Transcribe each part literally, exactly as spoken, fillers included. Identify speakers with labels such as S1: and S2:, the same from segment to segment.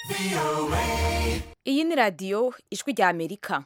S1: Iyi ni radiyo ijwi rya Amerika.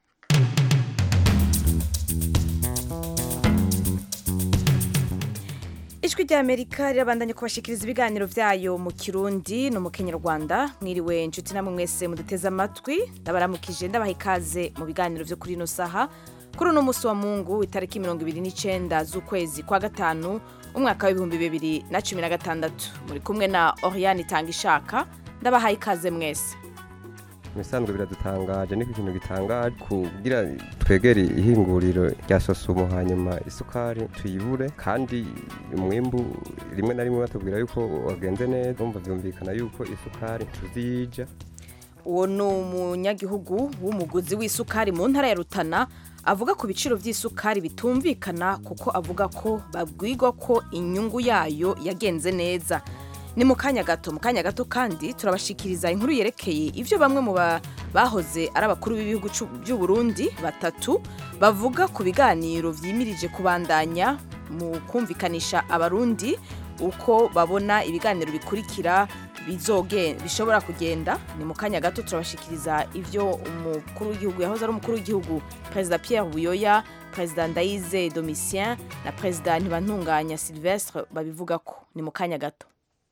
S1: Ijwi rya Amerika rirabandanya kubashikiriza ibiganiro vyayo mu Kirundi no mu Kinyarwanda. Mwiriwe inshuti namwe mwese muduteze amatwi, ndabaramukije ndabaha ikaze mu biganiro vyo kuri ino saha. Kuri uno musi wa Mungu itariki mirongo ibiri n'icenda z'ukwezi kwa gatanu umwaka w'ibihumbi bibiri na cumi na gatandatu. Muri kumwe na Oriane Tangishaka, ndabaha ikaze mwese.
S2: Misanzwe biradutangaje niko ikintu gitangaje kugira twegere ihinguriro rya Sosumo hanyuma isukari tuyibure kandi umwimbu rimwe na rimwe batubwira yuko wagenze neza umva vyumvikana yuko isukari tuzija.
S1: Uwo ni umunyagihugu w'umuguzi w'isukari mu ntara ya Rutana avuga ku biciro vy'isukari bitumvikana kuko avuga ko babwirwa ko inyungu yayo yagenze neza. Ni mu kanya gato mu kanya gato kandi turabashikiriza inkuru yerekeye ivyo bamwe mu bahoze ari abakuru b'ibihugu by'u Burundi batatu bavuga ku biganiro vyimirije kubandanya mu kumvikanisha abarundi uko babona ibiganiro bikurikira bizoge bishobora kugenda. Ni mu kanya gato turabashikiriza ivyo umukuru w'igihugu yahoze ari umukuru w'igihugu President Pierre Buyoya, President Ndayizeye Domitien na President Ntibantunganya Sylvestre babivugako. Ni mu kanya gato.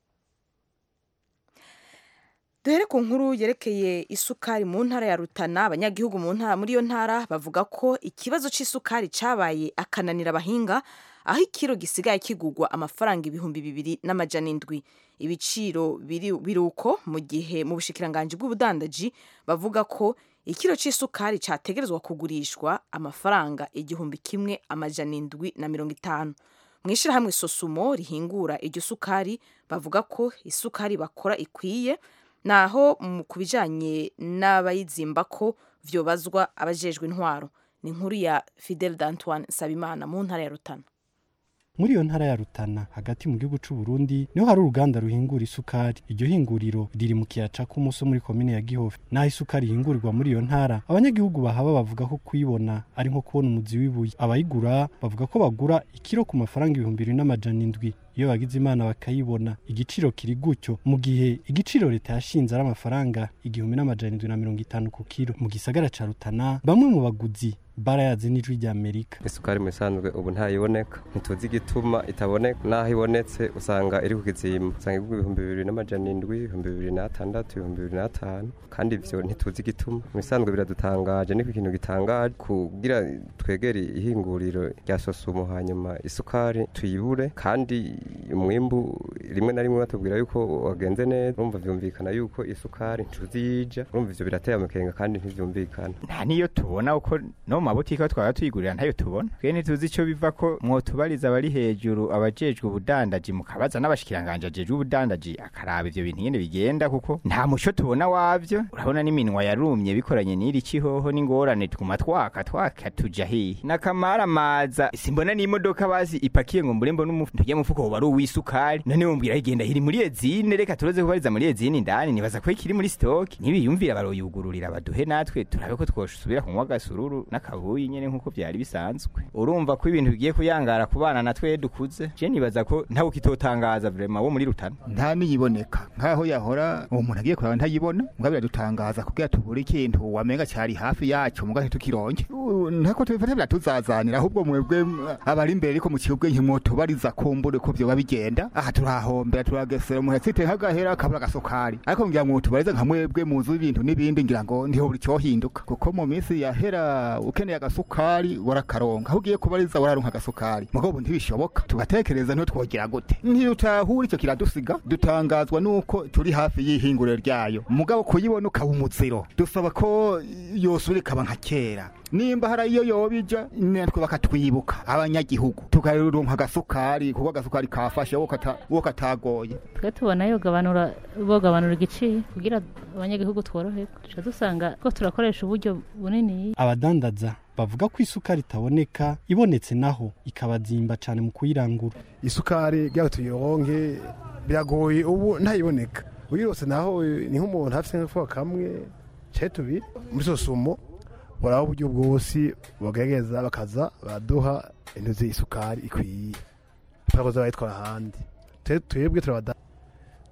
S1: Duhere ku nkuru yerekeye isukari mu ntara ya Rutana. Abanyagihugu mu ntara muri iyo ntara bavuga ko ikibazo c'isukari cabaye akananira abahinga, aho ikiro gisigaye kigugwa amafaranga ibihumbi bibiri n'amajana indwi. Ibiciro biruko mu gihe mu bushikiranganje bw'ubudandaji bavuga ko ikiro c'isukari categerezwa kugurishwa amafaranga igihumbi kimwe amajana indwi na mirongo itanu. Mwishirahamwe Sosumo rihingura iryo sukari bavuga ko isukari bakora ikwiye, naho mu kubijanye n'abayizimba ko vyobazwa abajejwe intwaro. Ni inkuru ya Fidel D'Antoine Sabimana mu ntara ya Rutana.
S3: Muri iyo ntara ya Rutana hagati mu gihugu c'u Burundi niho hari uruganda ruhingura isukari. Iryo hinguriro riri mu kiyaca k'umuso muri komine ya Gihofi. Naho isukari hingurirwa muri iyo ntara, abanyagihugu bahaba bavuga ko kuyibona ari nko kubona umuzi w'ibuye. Abayigura bavuga ko bagura ikiro ku mafaranga ibihumbi bibiri n'amajana indwi. Iyo bagize Imana bakayibona igiciro kiri gutyo, mu gihe igiciro leta yashinze ari amafaranga igihumbi n'amajana indwi na mirongo itanu ku kiro. Mu gisagara ca Rutana bamwe mu baguzi barayazi n'ijwi rya Amerika.
S2: Isukari musanzwe ubu ntayiboneka, ntituzi igituma itaboneka, naho ibonetse usanga iri ku kizima, usanga igugwa ibihumbi bibiri n'amajana indwi, ibihumbi bibiri n'atandatu, ibihumbi bibiri n'atanu, kandi ivyo ntituzi igituma. Musanzwe biradutangaje niko ikintu gitangaje kugira twegere ihinguriro rya Sosumo hanyuma isukari tuyibure kandi umwimbu rimwe na rimwe batubwira yuko wagenze neza umva vyumvikana yuko isukari tuzija. Urumva ivyo birateye amakenga kandi ntivyumvikana.
S4: Nta niyo tubona uko no mabutike twara tuyigurira ntayo tubona. Kwe ntituzi ico biva ko mwotubariza bari hejuru abajejwe ubudandaji mukabaza n'abashikiranganje ajejwe ubudandaji akaraba ivyo bintu nyene bigenda, kuko nta muco tubona wavyo. Urabona n'iminwa yarumye bikoranye n'iri cihoho n'ingorane twuma twaka twaka tuja hihi nakamara maza. Simbona n'imodoka bazi ipakiye ngo mburembo n'umufuko tujye mufuko bari uwisukari, none mumbwira igenda hiri muri ezine. Reka turoze kubariza muri ezine indani nibaza ko ikiri muri stock, nibiyumvira baroyugururira baduhe natwe turabe ko twoshusubira kunywa gasururu n'akabuyi nyene nkuko byari bisanzwe. Urumva ko ibintu bigiye kuyangara kubana natwe dukuze. Je nibaza ko ntawo kitotangaza vraiment wo muri Rutana
S5: nta niyiboneka nkaho yahora uwo muntu agiye kuraba ntayibona. Mugabira dutangaza kugira tubure ikintu wamenga cyari hafi yacu mugahe tukironke ntako tubifata bya tuzazanira, ahubwo mwebwe abari imbere ariko mu kibwe nkimotubariza kumbure ko byo babigenda. Aha turahombera turagesera mu hetsite hagahera kabura gasukari, ariko ngira ngo tubarize nka mwebwe muzu ibintu nibindi ngira ngo ndiho buri cyo hinduka, kuko mu minsi yahera ukeneye agasukari warakaronka, aho ugiye kubariza wararonka agasukari mugabo ntibishoboka. Tugatekereza nto twogira gute ntitutahura icyo kiradusiga. Dutangazwa nuko turi hafi y'ihinguriro ryayo mugabo kuyibona ukaba umuziro. Dusaba ko yosuri kaba nka kera, nimba hari iyo yobija natwe bakatwibuka abanyagihugu tukaronka agasukari, kuko agasukari kafashe wo katagoye.
S6: Twe tubona yo gabanura bogabanura igiciro kugira abanyagihugu tworoherwe. Tuca dusanga ko turakoresha uburyo bunini.
S3: Abadandaza bavuga ko isukari itaboneka, ibonetse naho ikabazimba cyane mu kuyirangura.
S7: Isukari ryaho tuyironke biragoye ubu ntayiboneka. Uyirose naho ni nk'umuntu hafise nk'fuka kamwe cye tubiri muri Sosumo bora uburyo bwose bagerageza bakaza baduha intuzi isukari ikwiye twakoze bayitwara handi. Twebwe turabada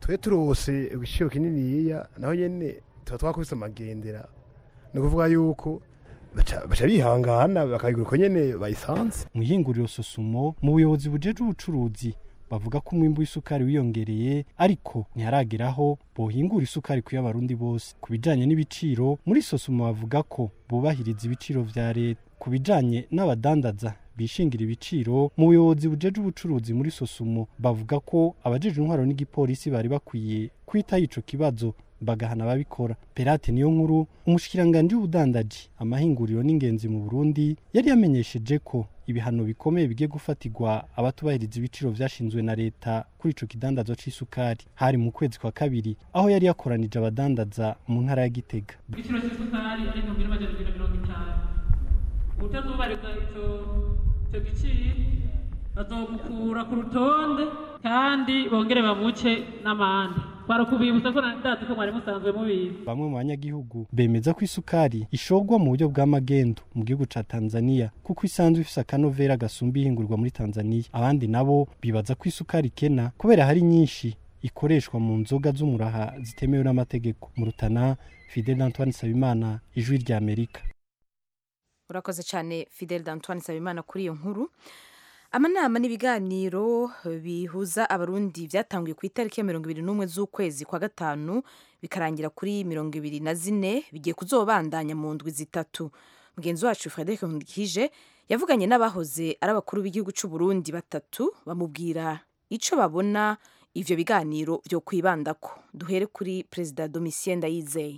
S7: twe turose igiciro kininiya naho nyene tuba twakubise amagendera ni ukuvuga yuko baca bihangana bakayigura uko nyene bayisanze.
S3: Mu ihinguriro Sosumo mu buyobozi bujeje ubucuruzi bavuga ko umwimbu w'isukari wiyongereye ariko ntiharageraho bohingura isukari kuya abarundi bose. Ku bijanye n'ibiciro muri Sosumo bavuga ko bubahiriza ibiciro vya leta. Ku bijanye n'abadandaza bishingira ibiciro mu buyobozi bujeje ubucuruzi muri Sosumo bavuga ko abajeje intwaro n'igipolisi bari bakwiye kwita ico kibazo bagahana babikora. Perate niyo nkuru umushikiranganje w'ubudandaji amahinguriro n'ingenzi mu Burundi yari yamenyesheje ko ibihano bikomeye bigiye gufatirwa abatubahiriza ibiciro vyashinzwe na leta kuri ico kidandazo c'isukari. Hari mu kwezi kwa kabiri aho yari yakoranije abadandaza mu ntara ya Gitega.
S8: Igiciro c'isukari ari mu biro majana mirongo itanu. Utazubariza ico ico giciro bazogukura ku rutonde kandi bongere bamuce n'amande. Barakubibutsa ko nandazi ko mwari musanzwe mubizi. Bamwe
S3: mu banyagihugu bemeza ko isukari ishogwa mu buryo bwa magendo mu gihugu ca Tanzania kuko isanzwe ifise akanovera gasumba ihingurwa muri Tanzania. Abandi nabo bibaza ko isukari kena kubera hari nyinshi ikoreshwa mu nzoga z'umuraha zitemewe n'amategeko. Mu Rutana, Fidel Antoine Sabimana, Ijwi rya Amerika.
S1: Urakoze cyane Fidel Antoine Sabimana kuri iyo nkuru. Amanama n'ibiganiro bihuza abarundi byatanguye ku itariki ya mirongo ibiri n'umwe z'ukwezi kwa gatanu bikarangira kuri mirongo ibiri na zine bigiye kuzobandanya mu ndwi zitatu. Mugenzi wacu Frederic Nkundikije yavuganye n'abahoze ari abakuru b'igihugu cy'u Burundi batatu bamubwira ico babona ivyo biganiro byo kwibandako. Duhere kuri President Domitien Ndayizeye.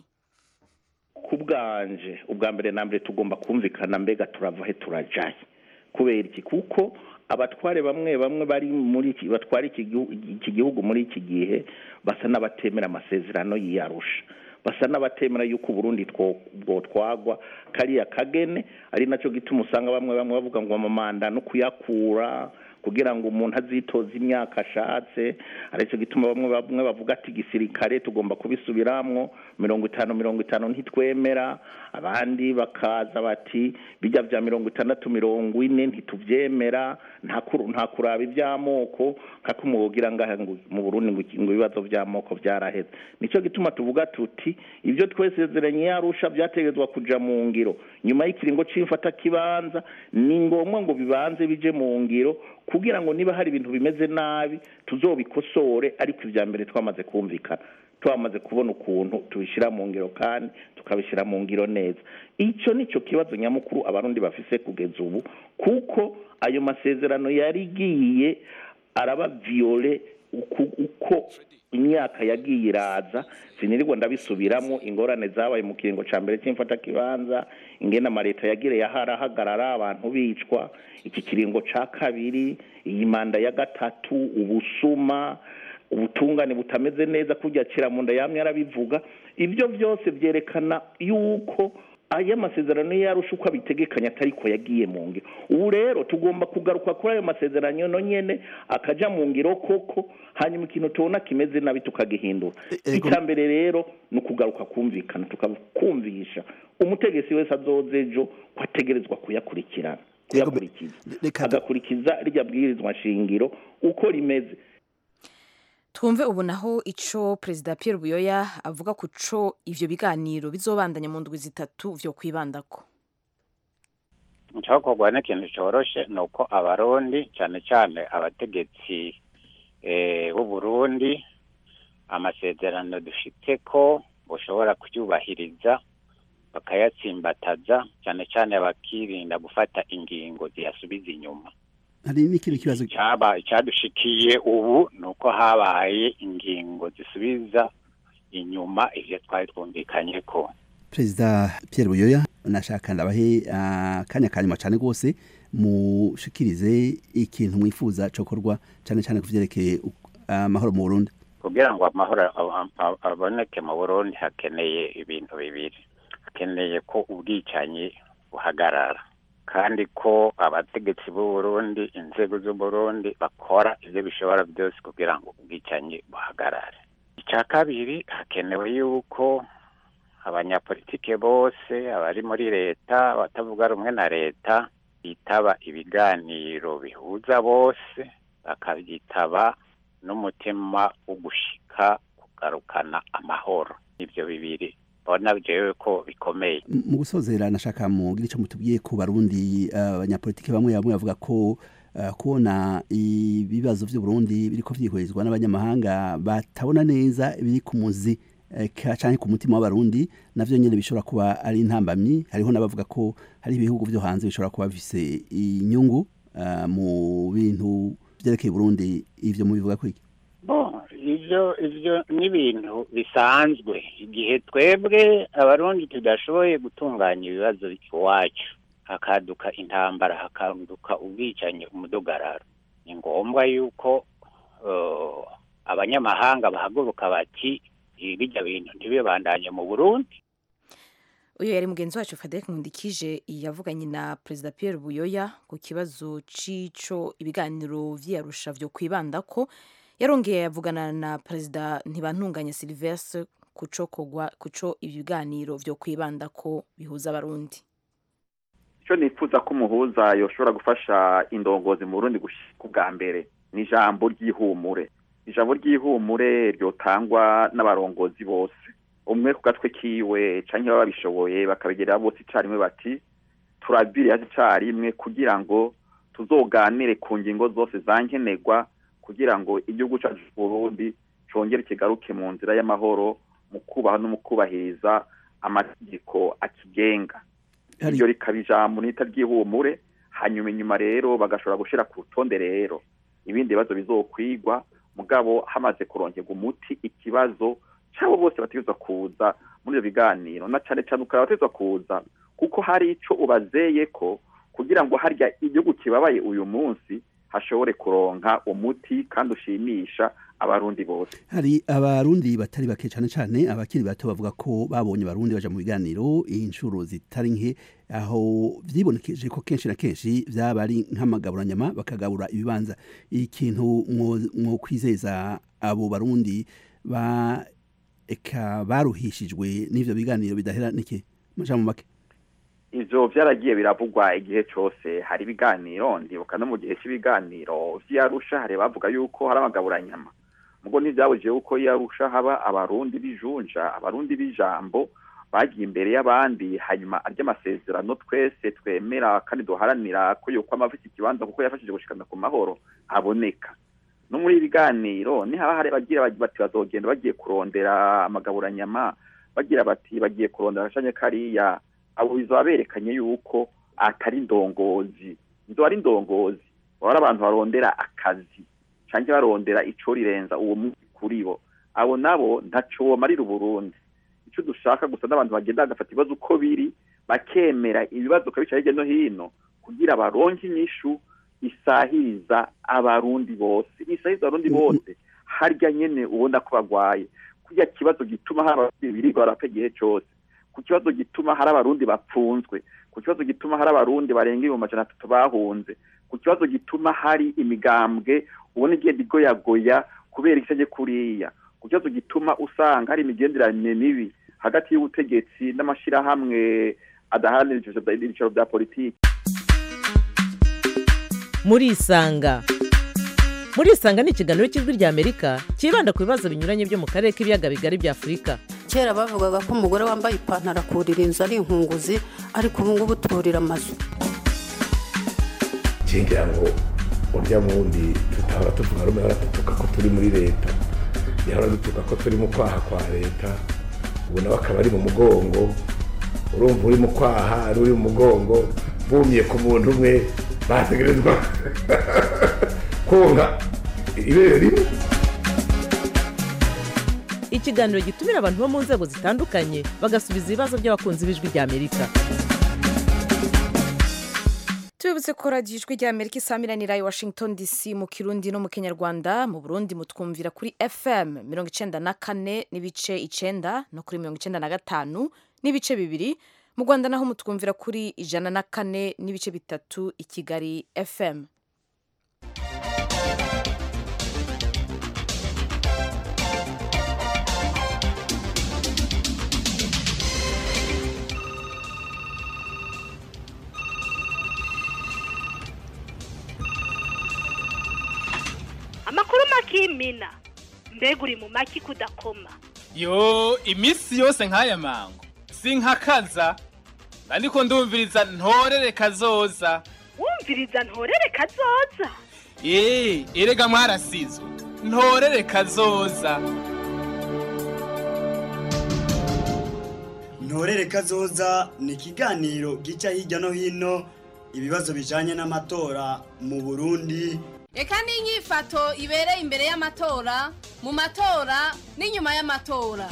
S9: Kubganje ubwa mbere na mbere tugomba kumvikana mbega turava he turajaye kubera iki kuko abatware bamwe bamwe bari muri iki batwara iki gihugu muri iki gihe basa n'abatemera amasezerano y'Arusha, basa n'abatemera yuko Burundi two twagwa kariya kagene, ari naco gituma usanga bamwe bamwe bavuga ngo amamanda no kuyakura kugira ngo umuntu azitoza imyaka ashatse. Arico gituma bamwe bamwe bavuga ati gisirikare tugomba kubisubiramwo mirongo itanu mirongo itanu ntitwemera, abandi bakaza bati bijya vya mirongo itandatu mirongo ine ntituvyemera, nta kuru nta kuraba ivyamoko kakumugira ngaha mu Burundi ngo ibibazo vy'amoko vyaraheze. Nico gituma tuvuga tuti ivyo twesezeranye y'Arusha byategezwa kuja mu ngiro nyuma y'ikiringo c'imfata kibanza, ni ngombwa ngo bibanze bije mu ngiro kugira ngo niba hari ibintu bimeze nabi tuzobikosore, ariko ivya mbere twamaze kumvikana twamaze kubona ukuntu tubishira mu ngiro kandi tukabishira mu ngiro neza. Ico nico kibazo nyamukuru abarundi bafise kugeza ubu, kuko ayo masezerano yari giye araba viole uko, uko imyaka yagiye iraza. Sinirirwa ndabisubiramo ingorane zabaye mu kiringo ca mbere c'imfata kibanza, ingena amareta yagire yaharahagarara abantu bicwa, iki kiringo ca kabiri, iyi manda ya gatatu, ubusuma, ubutungane butameze neza kujya kira munda yamwe arabivuga. Ibyo byose byerekana yuko aya masezerano y'Arusha uko abitegekanya atariko yagiye mu ngiro. Ubu rero tugomba kugaruka kuri ayo masezerano no nyene akaja mu ngiro koko, hanyuma ikintu tubona kimeze nabi tukagihindura. Ikambere rero no kugaruka kumvikana tukakumvisha umutegetsi wese azozejo kwategerezwa kuyakurikirana kuyakurikiza agakurikiza rya bwirizwa shingiro uko rimeze.
S1: Twumve ubu naho ico President Pierre Buyoya avuga ku co ivyo biganiro bizobandanya mu ndwi zitatu vyo kwibandako.
S10: Ncakorwa n'ikintu coroshe nuko abarundi cyane cyane abategetsi eh b'u Burundi amasezerano dufite ko boshobora kuyubahiriza bakayatsimbataza, cyane cyane bakirinda gufata ingingo ziyasubiza inyuma.
S11: Hari n'ikindi kibazo
S10: cyaba cyadushikiye ubu nuko habaye ingingo zisubiza inyuma ivyo twari twumvikanye ko.
S11: President Pierre Buyoya nashaka ndabahe kanya kanyuma cyane gose mushikirize ikintu mwifuza cokorwa cyane cyane kuvyerekeye amahoro mu Burundi.
S10: Kugira ngo amahoro aboneke mu Burundi hakeneye ibintu bibiri. Hakeneye ko ubwicanyi buhagarara, kandi ko abategetsi b'u Burundi, inzego z'u Burundi bakora ivyo bishobora byose kugira ngo ubwicanyi buhagarare. Icya kabiri, hakenewe yuko abanyapolitike bose abari muri leta batavuga rumwe na leta bitaba ibiganiro bihuza bose, bakabyitaba n'umutima wo gushika kugarukana amahoro. Ibyo bibiri bona jewe ko bikomeye.
S11: Mu gusozera nashaka mu gice mutubwiye ku barundi abanyapolitiki bamwe bamwe bavuga ko Uh, kubona ibibazo by'u Burundi biriko vyihwezwa n'abanyamahanga batabona neza ibiri ku muzi uh, cyane ku mutima w'abarundi navyo nyene bishobora kuba ari intambamyi. Hariho n'abavuga ko hari ibihugu byo hanze bishobora kuba bifise inyungu uh, mu bintu byerekeye Burundi. Ivyo mubivuga ko iki?
S10: Bon, ivyo ivyo ni ibintu bisanzwe igihe twebwe abarundi tudashoboye gutunganya ibibazo iwacu, hakaduka intambara, hakaduka ubwicanyi, umudugararo. Ni ngombwa yuko uh, abanyamahanga bahaguruka bati ibijya bintu ntibibandanye mu Burundi.
S1: Uyu yari mugenzi wacu Frederic Nkundikije yavuganye na Perezida Pierre Buyoya ku kibazo cico ibiganiro vy'Arusha vyo kwibandako. Yarongeye yavugana na Perezida Ntibantunganya Sylvestre kuco kogwa kuco ibiganiro vyo kwibandako bihuza abarundi.
S12: Cyo nifuza ko umuhuza yoshobora gufasha indongozi mu Burundi gushika bwa mbere ni ijambo ry'ihumure. Ijambo ry'ihumure ryotangwa n'abarongozi bose, umwe ku gatwe kiwe canke baba bishoboye bakabigera bose icarimwe bati turabire hasi icarimwe kugira ngo tuzoganire ku ngingo zose zankenerwa kugira ngo igihugu cyacu Burundi congere kigaruke mu nzira y'amahoro, mu kubaha no mu kubahiriza amategeko akigenga. Iyo rikabija mu nita ry'ihumure, hanyuma inyuma rero bagashobora gushira ku rutonde rero ibindi bibazo bizokwigwa, mugabo hamaze kuronkerwa umuti ikibazo cyabo bose bategezwa kuza muri biganiro, na cyane cyane ukabatezwa kuza kuko hari ico ubazeye ko kugira ngo harya igihugu kibabaye uyu munsi hashobore kuronka umuti kandi ushimisha abarundi bose.
S11: Hari abarundi batari bake cyane cyane abakiri bato bavuga ko babonye abarundi baja mu biganiro inshuro zitari nke, aho vyibonekeje ko kenshi na kenshi vyaba ari nk'amagaburanyama bakagabura ibibanza. Ikintu mwo kwizeza abo barundi ba eka baruhishijwe n'ivyo biganiro bidahera niki maja mu make?
S12: Ivyo vyaragiye biravugwa igihe cyose hari ibiganiro, ndibuka no mu gihe cy'ibiganiro vy'Arusha hari bavuga yuko hari amagaburanyama, mugo ntivyabuje uko y'Arusha haba abarundi bijunja, abarundi bijambo bagiye imbere y'abandi, hanyuma arya amasezerano twese twemera kandi duharanira ko yuko amafite ikibanza kuko yafashije gushikana ku mahoro aboneka. No muri ibiganiro ni haba hari bagira bati bazogenda bagiye kurondera amagaburanyama, bagira bati bagiye kurondera ashanye kariya, abo bizaberekanye yuko atari ndongozi, ndo ari ndongozi bari abantu barondera akazi canke barondera ico rirenza uwo muri bo. Abo nabo ntaco marira Burundi. Ico dushaka gusa n'abantu bagenda bagafata ibibazo uko biri, bakemera ibibazo kabica hirya no hino kugira baronke inyishu isahiriza abarundi bose, isahiriza abarundi bose harya nyene ubona ko bagwaye kurya kibazo gituma haba birigo barapfa igihe cyose, ku kibazo gituma hari abarundi bapfunzwe, ku kibazo gituma hari abarundi barenga ibihumbi amajana atatu bahunze, ku kibazo gituma hari imigambwe ubona igenda igoyagoya kubera ikisenge kuriya, ku kibazo gituma usanga hari imigenderanire mibi hagati y'ubutegetsi n'amashirahamwe adaharanira ibyicaro bya politiki.
S13: Muri Isanga. Muri Isanga ni ikiganiro cy'ijwi rya Amerika kibanda ku bibazo binyuranye byo mu karere k'ibiyaga bigari bya Afurika.
S14: Kera bavugaga ko umugore wambaye ipantaro akurira inzu ari inkunguzi, ariko ubu ngubu turira amazu.
S15: Kingira ngo urya mundi tutahora tuvuga rumwe baratutuka ko turi muri leta, yahora dutuka ko turi mu kwaha kwa leta, ubu nawe akaba ari mu mugongo, urumva uri mu kwaha ari uri mu mugongo, bumye ku muntu umwe bategerezwa konga ibere rimwe.
S13: Ikiganiro gitumira abantu bo mu nzego zitandukanye bagasubiza ibibazo by'abakunzi b'ijwi rya Amerika.
S1: Tubibutse ko radiyo ijwi rya Amerika isamiranira i Washington D C mu Kirundi no mu Kinyarwanda. Mu Burundi mutwumvira kuri F M mirongo icenda na kane n'ibice icenda no kuri mirongo icenda na gatanu n'ibice bibiri. Mu Rwanda naho mutwumvira kuri ijana na kane n'ibice bitatu i Kigali F M.
S16: Amakuru make ukimina mbega uri mu maki kudakoma
S17: yo iminsi yose nk'aya mango sinkakaza ariko ndumviriza ntorere kazoza
S16: wumviriza ntorere kazoza
S17: eh erega mwarasizwe ntorere kazoza
S18: ntorere kazoza ni ikiganiro gica hirya no hino ibibazo bijanye n'amatora mu Burundi.
S19: Eka n'inyifato ibereye imbere y'amatora mu matora n'inyuma y'amatora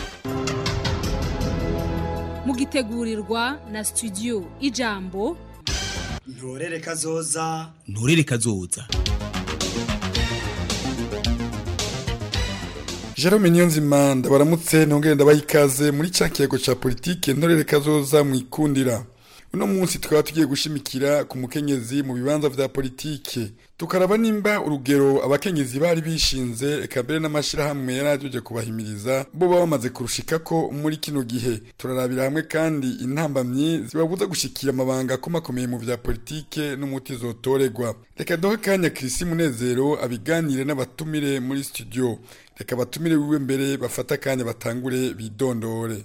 S19: mugitegurirwa na studio Ijambo.
S18: Ntorere kazoza
S20: ntorere kazoza
S21: Jerome Niyonzima ndabaramutse ntongere ndabaha ikaze muri ca kiyego ca politike ntorere kazoza mwikundira. Uno munsi tukaba tugiye gushimikira ku mukenyezi mu bibanza vya politike. Tukaraba nimba urugero abakenyezi bari bishinze eka mbere n'amashirahamwe yarajeje kubahimiriza bo baba bamaze kurushikako muri kino gihe. Turarabira hamwe kandi intambamyi zibabuza gushikira amabanga akomakomeye mu vya politike n'umuti zotoregwa. Reka duhe kanya Chrisi Munezero abiganire n'abatumire muri studio. Reka batumire wiwe mbere bafata kanya batangure bidondore.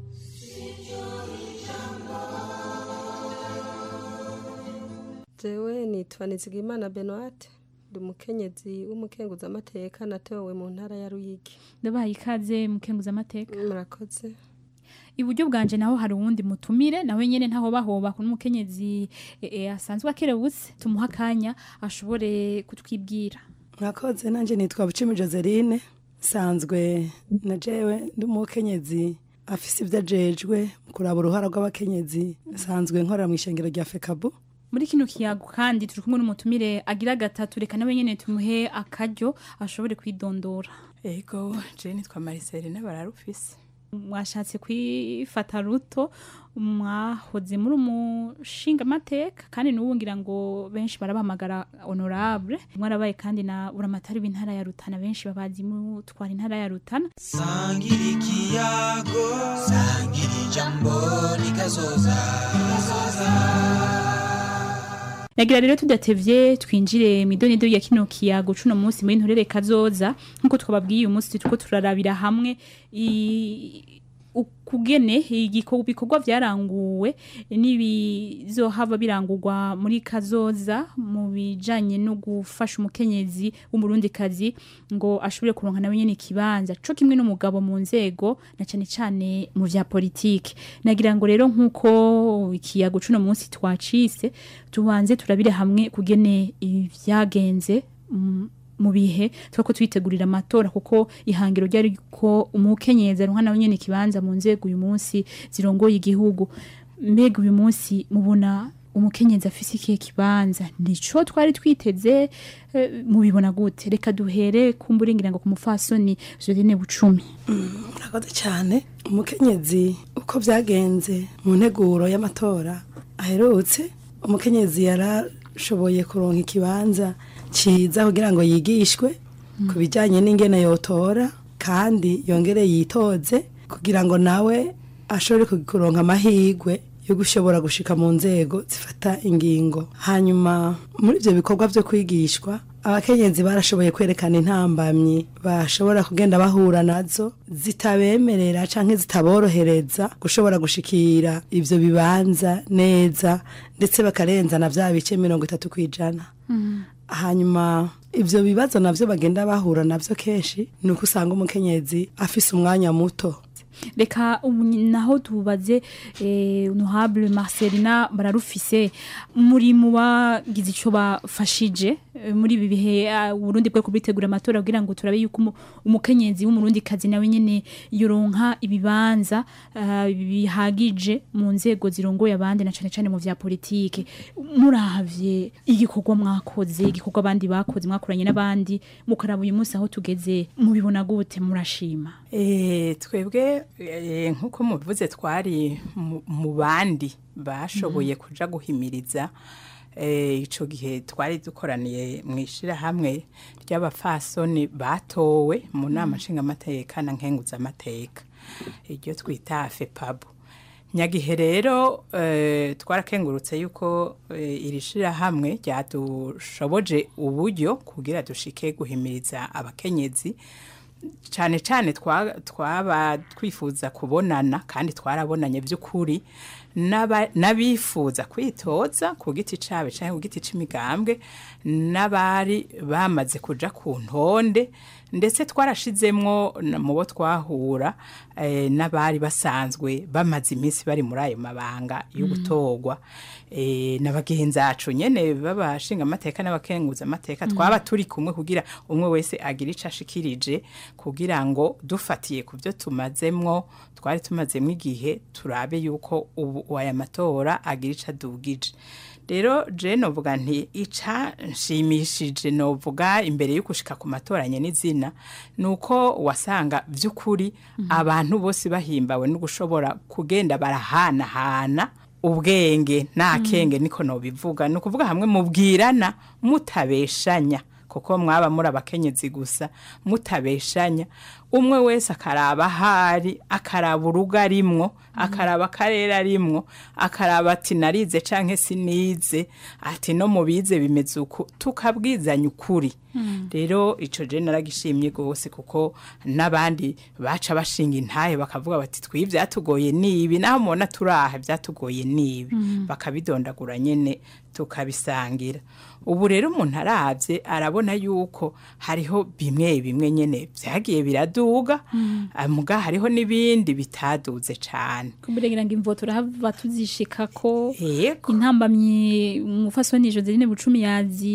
S22: Jewe nitwa Nizigimana Benoit ndi umukenyezi w'umukenguza amateka natowe mu ntara ya Ruyigi.
S23: Ndabaha ikaze mukenguza amateka.
S22: Murakoze.
S23: Iburyo bwanje naho hari uwundi mutumire nawe nyene ntaho bahoba ku n'umukenyezi e, e, asanzwe akerebutse tumuha kanya ashobore kutwibwira.
S22: Murakoze nanje nitwa Bucimi Joseline sanzwe na jewe ndi umukenyezi afise ivyajejwe kuraba uruhara rw'abakenyezi sanzwe nkora mu ishengero rya Fekabu.
S23: Muri kino kiyago kandi turi kumwe n'umutumire agira gatatu reka nawe nyene tumuhe akaryo ashobore kwidondora.
S24: Ego je nitwa Marceline bararufise.
S23: Mwashatse kwifata ruto mwahoze muri umushinga mateka kandi n'ubungira ngo benshi barabahamagara honorable mwarabaye kandi na uramatari b'intara ya Rutana benshi babazi mu twara intara ya Rutana.
S25: Sangira ikiyago sangira ijambo nikazoza
S23: Nagira rero tudatevye twinjire mu idonido ya kino kiyago cuno munsi muri ntorere kazoza nkuko twababwiye uyu munsi tuko turarabira hamwe ukugene igikorwa bikorwa vyaranguwe nibizohava birangurwa muri kazoza mu bijanye no gufasha umukenyezi w'umurundi kazi ngo ashobore kuronka nawe nyene kibanza co kimwe n'umugabo mu nzego na cane cane mu vya politike. Nagira ngo rero nkuko ikiyago cuno munsi twacise tubanze turabire hamwe kugene ivyagenze mm, mu bihe twako twitegurira amatora kuko ihangiro ryari ko umukenyeza ruhana nawe nyene kibanza mu nzego uyu munsi zirongoye igihugu. Mbega uyu munsi mubona umukenyeza afise ikihe kibanza nico twari twiteze e, mubibona gute? Reka duhere kumburingira ngo kumufasoni Jodine Bucumi.
S22: Murakoze mm, cyane. Umukenyezi uko vyagenze mu nteguro y'amatora aherutse umukenyezi yarashoboye kuronka ikibanza ciza kugira ngo yigishwe mm. ku bijanye n'ingene yotora kandi yongere yitoze kugira ngo nawe ashobore kuronka amahirwe yo gushobora gushika mu nzego zifata ingingo. Hanyuma muri ivyo bikorwa vyo kwigishwa abakenyezi barashoboye kwerekana intambamyi bashobora kugenda bahura nazo zitabemerera canke zitaborohereza gushobora gushikira ivyo bibanza neza ndetse bakarenza na vya bice mirongo itatu kwijana. Mm. Hanyuma ivyo bibazo navyo bagenda bahura navyo kenshi nuko usanga umukenyezi afise umwanya muto.
S23: Reka naho tubaze eh, honorable Marcelina bararufise muri mu bagize ico bafashije e, muri ibi bihe uh, Burundi bwo kubitegura amatora kugira ngo turabe yuko umukenyezi w'umurundi kazi nawe nyene yoronka ibibanza uh, bihagije mu nzego zirongoye abandi na cane cane mu vya politike. Muravye igikorwa mwakoze igikorwa abandi bakoze mwakoranye n'abandi mukaraba uyu munsi aho tugeze mubibona gute murashima?
S24: Eh twebwe nkuko muvuze twari mu bandi bashoboye kuja guhimiriza ico gihe twari dukoraniye mu ishira hamwe ry'abafasoni batowe mu nama nshinga amateka na nkenguza amateka iryo twita Fepabu. nyagihe rero eh, twarakengurutse yuko eh, iri shirahamwe ryadushoboje uburyo kugira dushike guhimiriza abakenyezi cyane cyane twa- twaba twifuza kubonana kandi twarabonanye by'ukuri n'aba- n'abifuza kwitoza ku giti cyabe cyangwa ku giti c'imigambwe n'abari bamaze kuja ku ntonde ndetse twarashizemwo na- mu bo twahura eh, n'abari basanzwe bamaze iminsi bari muri ayo mabanga yo gutorwa eh, n'abagenzi bacu nyene babashinga amateka n'abakenguza amateka
S2: Mhm.
S24: twaba turi kumwe kugira umwe wese agira ico ashikirije kugira ngo dufatiye ku byo tumazemwo twari tumazemwo igihe turabe yuko ubu aya matora agira ico adugije rero je novuga nti ica nshimishije novuga imbere yo gushika ku matoranye n'izina nuko wasanga vy'ukuri abantu bose bahimbawe no gushobora kugenda barahanahana ubwenge nta kenge niko nobivuga ni ukuvuga hamwe mubwirana mutabeshanya kuko mwaba muri abakenyezi gusa mutabeshanya umwe wese akaraba ahari akaraba urugo arimwo akaraba akarere arimwo akaraba ati narize canke sinize ati no mubize bimeze uku tukabwizanya ukuri rero ico je naragishimye gose kuko n'abandi baca bashinga intahe bakavuga bati twi byatugoye nibi naho mubona turaha byatugoye nibi
S2: Mm.
S24: bakabidondagura nyene tukabisangira ubu rero umuntu aravye arabona yuko hariho bimwe bimwe nyene vyagiye biraduga
S23: Mm.
S24: ah, muga hariho n'ibindi bitaduze cane
S23: kumburengira ngo imvo turahava tuzishika ko intambamyi umufasoni Joseline Bucumi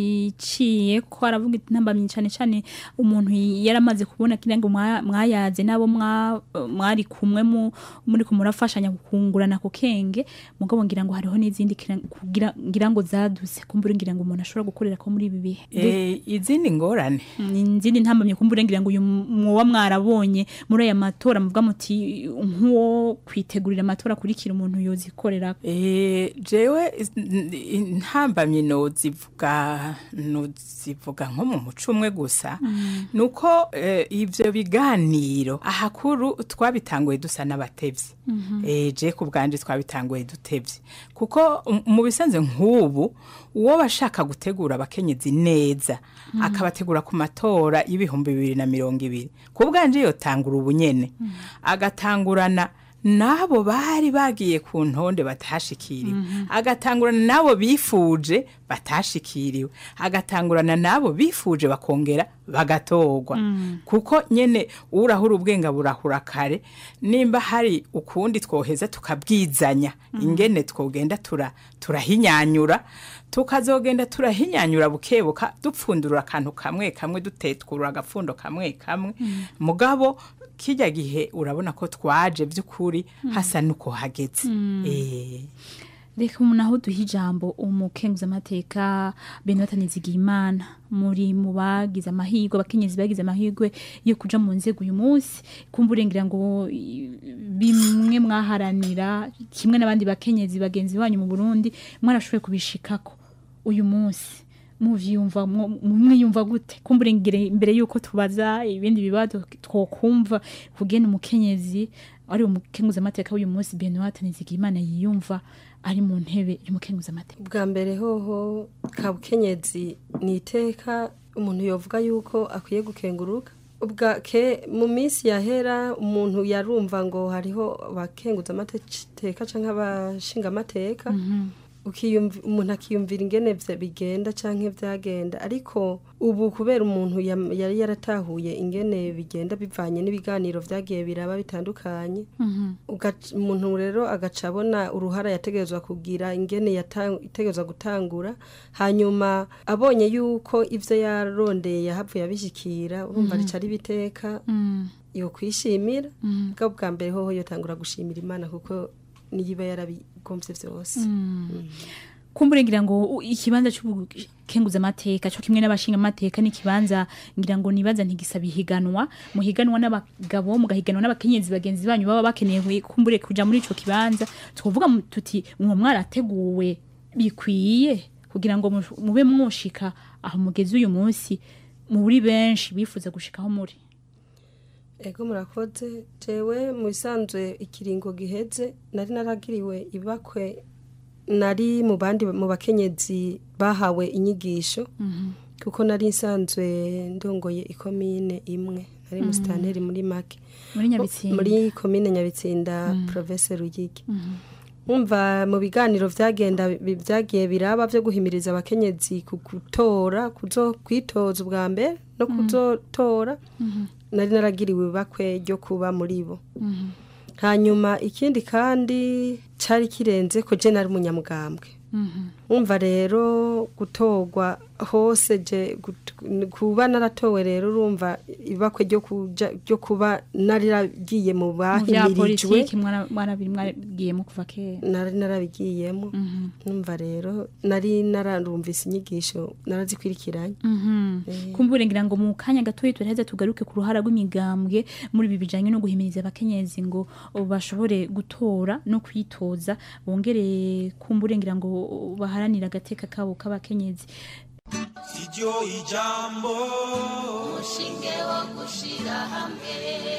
S23: yaziciye ko aravuga intambamyi cyane cyane umuntu yaramaze kubona kira ngo mwa- mwayaze nabo mwa- mwari kumwe mu muri kumurafashanya gukungurana ku kenge mugabo ngira ngo hariho n'izindi kira- kugira ngira ngo zaduse kumburengira ngo umuntu ashobora gukorera ko muri ibi bihe
S24: eh izindi ngorane
S23: izindi ntambamye kumburengira ngo uyu mwoba mwarabonye muri aya matora muvuga muti nk'uwo kwitegurira amatora kurikira umuntu yozikorera
S24: Eh, jewe is- n- n- ntambamye nozivuga nozivuga nko mu muco umwe gusa nuko eh, ivyo biganiro ahakuru twabitanguye dusa n'abatevyi
S2: Mhm.
S24: eh je ku bwanje twabitanguye dutevye kuko um- mu bisanzwe nk'ubu uwo bashaka gutegura abakenyezi neza
S2: Mhm.
S24: akabategura ku matora y'ibihumbi bibiri na mirongo ibiri ku bwanje yotangura ubunyene agatangurana nabo bari bagiye ku ntonde batashikiriwe
S2: Mhm.
S24: agatangurana nabo bifuje batashikiriwe agatangurana nabo bifuje bakongera bagatorwa
S2: Mm.
S24: kuko nyene urahura ubwenga burahura kare nimba hari ukundi twoheza tukabwizanya ingene twogenda tura turahinyanyura tukazogenda turahinyanyura bukebuka dupfundurura akantu kamwe kamwe dutetkurura agapfundo kamwe kamwe mugabo kijya gihe urabona ko twaje by'ukuri hasa nuko hageze
S23: Mm.
S24: eh
S23: reka umuntu aho duha ijambo umukenguza amateka Benoît Nizigiyimana muri mu bagize amahirwe abakenyezi bagize amahirwe yo kuja mu nzego uyu munsi kumburengira ngo i- bimwe mwaharanira kimwe n'abandi bakenyezi bagenzi banyu mu Burundi mwarashoboye kubishikako uyu munsi muvyumva mu- mwiyumva gute kumburengire imbere yuko tubaza ibindi bibazo twokumva kugena umukenyezi ari umukenguza amateka uyu munsi Benoît Nizigiyimana yiyumva ari mu ntebe y'umukenguza amateka
S4: bwa mbere hoho kabukenyezi ni iteka umuntu yovuga yuko akwiye gukenguruka ubwa ke mu minsi yahera umuntu yarumva ngo hariho abakenguza amateka canke abashinga amateka ukiyumva umuntu akiyumvira ingene vya bigenda canke vyagenda ariko ubu kubera umuntu yam- yari yaratahuye ingene bigenda bivanye n'ibiganiro vyagiye biraba bitandukanye ugaca- umuntu rero agaca abona uruhara yategerezwa kugira ingene yategerezwa gutangura hanyuma abonye yuko ivyo yarondeye yahavuye abishikira urumva
S23: Mhm.
S4: rica ari biteka yo kwishimira
S23: Mhm.
S4: bwa bwa mbere hoho yotangura gushimira Imana kuko niyiba yarabigomvye vyose
S23: kumburengira ngo u- ikibanza cy'ubukenguza amateka cyo kimwe n'abashinga amateka n'ikibanza ngira ngo nibaza ntigisaba ihiganwa muhiganwa n'abagabo mugahiganwa n'abakenyezi bagenzi banyu baba bakeneye kumbure kuja muri ico kibanza twovuga mu- tuti mwo mwarateguwe bikwiye kugira ngo mu- mube mwoshika aho mugeze uyu munsi muri benshi bifuza gushikaho muri
S4: ego murakoze jewe mu bisanzwe ikiringo giheze nari naragiriwe ibakwe nari mu bandi mu bakenyezi bahawe inyigisho kuko nari nsanzwe ndongoye ikomine imwe nari
S23: Mhm.
S4: musitanteri muri make
S23: Muri Nyabitsinda.
S4: muri komine Nyabitsinda province Ruyigi umva mu biganiro vyagenda bi- vyagiye biraba vyo guhimiriza abakenyezi ku gutora kuzo kwitoza ubwa mbere no kuzotora nari naragiriwe bakwe ryo kuba muri bo hanyuma ikindi kandi cari kirenze ko je nari umunyamugambwe umva rero gutorwa hose je gut- kuba naratowe rero urumva ibakwe ryo kuja ryo kuba nariragiye mu
S23: mu bya
S4: bahimirijwe
S23: politiki mwana mwarabiri mwagiyemo kuva kera
S4: nari narabigiyemo numva rero nari nararumvise inyigisho narazikwirikiranye
S23: Mhm. kumbure ngira ngo mu kanya gatoyi turaheza tugaruke ku ruhara rw'imigambwe muri ibi bijanye no guhimiriza abakenyezi ngo bashobore gutora no kwitoza bongere kumbure ngira ngo baharanira agateka kabo k'abakenyezi
S25: siryo ijambo
S19: umushinge wo gushira hamwe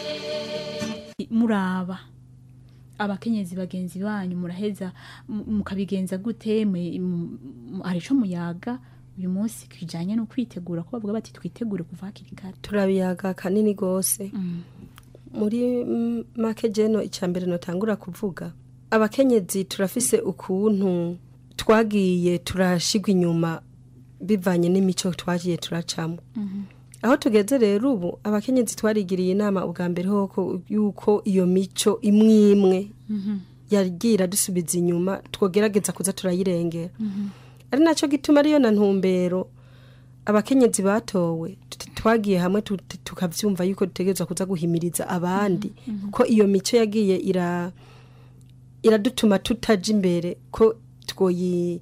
S23: muraba abakenyezi bagenzi banyu muraheza mu- mukabigenza gute mwe- mu- mu- hari ico muyaga uyu munsi kijanye no kwitegura ko bavuga bati twitegure kuva hakiri kare
S4: turabiyaga kanini gose muri mm, make jeno icambere notangura kuvuga abakenyezi turafise ukuntu twagiye turashigwa inyuma bivanye n'imico twagiye turacamo aho tugeze rero ubu abakenyezi twarigiriye inama ubwa mbere hoko yuko iyo mico imwe imwe yagira dusubiza inyuma twogerageza kuza turayirengera ari naco gituma ariyo na ntumbero abakenyezi batowe tut- twagiye hamwe tu- tu- tukavyumva yuko dutegerezwa kuza guhimiriza abandi ko iyo mico yagiye ira iradutuma tutaja imbere ko twoyi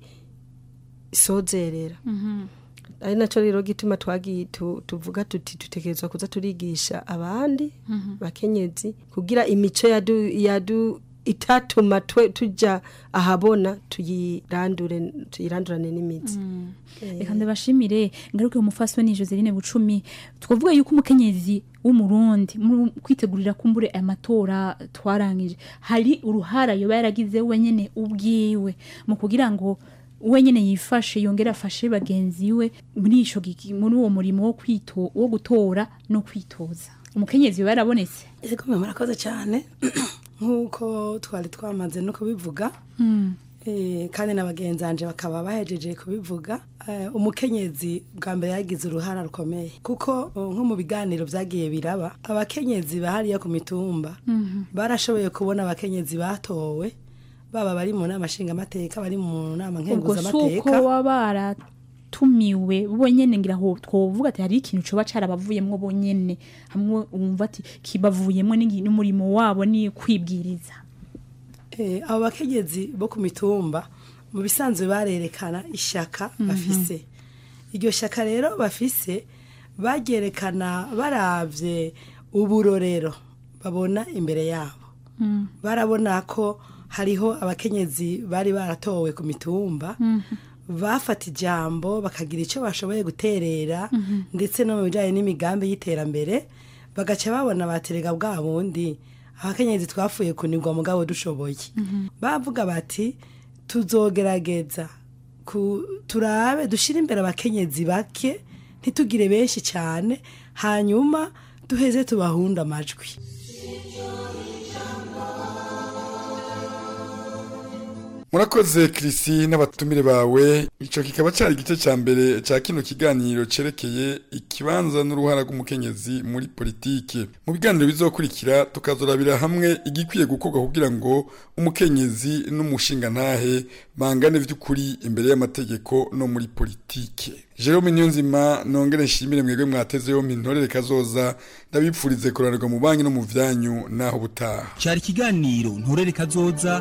S4: sozerera ari naco rero gituma twagiye tu- tuvuga tuti tutegerezwa kuza turigisha abandi bakenyezi kugira imico yadu yadu itatuma twe tuja ahabona tuyirandure tuyirandurane n'imizi
S23: reka ndabashimire ngaruke umufasoni Joseline Bucumi twavuga yuko umukenyezi w'umurundi mu kwitegurira kumbure amatora twarangije hari uruhara yo yaragize wenyene ubwiwe mu kugira ngo wenyene yifashe yongera afashe bagenzi we muri isho giki muri uwo murimo wo kwito wo gutora no kwitoza umukenyezi we yarabonetse
S22: yego mwe murakoze cyane nk'uko twari twamaze no kubivuga Eh, kandi n'abagenzanje bakaba bahejeje kubivuga Eh, umukenyezi bwa mbere yagize uruhara rukomeye kuko oh, nko mu biganiro byagiye biraba abakenyezi bahariya ku mitumba barashoboye kubona abakenyezi batowe baba bari mu nama nshingamateka bari mu nama
S23: ubwo suko
S22: nkenguzamateka
S23: wabara tumiwe bonyene ngira ho twovuga ati hari ikintu coba carabavuyemwo bonyene hamwe umva ati kibavuyemwo n'umurimo wabo ni kwibwiriza
S22: Eh, abo bakenyezi bo ku mitumba mu bisanzwe barerekana ishaka bafise iryo shaka rero bafise bagerekana baravye uburorero babona imbere yabo barabona ko hariho abakenyezi bari baratowe ku mitumba bafata ijambo bakagira icyo bashoboye guterera ndetse no mu bijyanye n'imigambi y'iterambere bagaca babona baterega bwa bundi abakenyezi twafuye kunigwa mugabo dushoboye bavuga bati tuzogerageza ku turabe dushira imbere abakenyezi bake ntitugire benshi cyane hanyuma duheze tubahunda amajwi
S21: murakoze Chrisi n'abatumire bawe ico kikaba cari igice ca mbere ca kino kiganiro cerekeye ikibanza n'uruhara rw'umukenyezi muri politike mu biganiro bizokurikira tukazorabira hamwe igikwiye gukorwa kugira ngo umukenyezi n'umushingantahe bangane vy'ukuri imbere y'amategeko no muri politike Jerome Niyonzima nongere nshimire mwebwe mwateze yo mintorere kazoza ndabipfurize kuranirwa mu banki no mu vyanyu naho butaha
S2: cari ikiganiro ntorere kazoza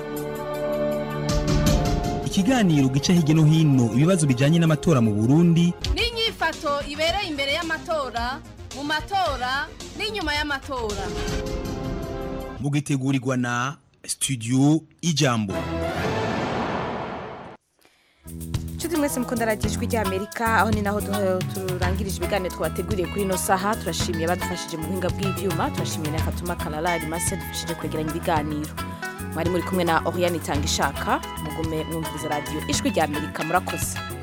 S2: ikiganiro gica hirya no hino ibibazo bijanye n'amatora mu Burundi
S19: n'inyifato ibereye imbere y'amatora mu matora n'inyuma y'amatora
S2: mugitegurirwa na studio Ijambo
S1: Nshuti inshuti mwese mukunda radiyo ijwi ry'Amerika aho ni naho turangirije ibiganiro twabateguriye kuri ino saha. Turashimiye badufashije mu buhinga bw'ibyuma, turashimiye na Fatuma Kalalari Mase dufashije kwegeranya ibiganiro. Mwari muri kumwe na Oriane Itangishaka, mugume mwumviriza radiyo ijwi ry'Amerika. Murakoze.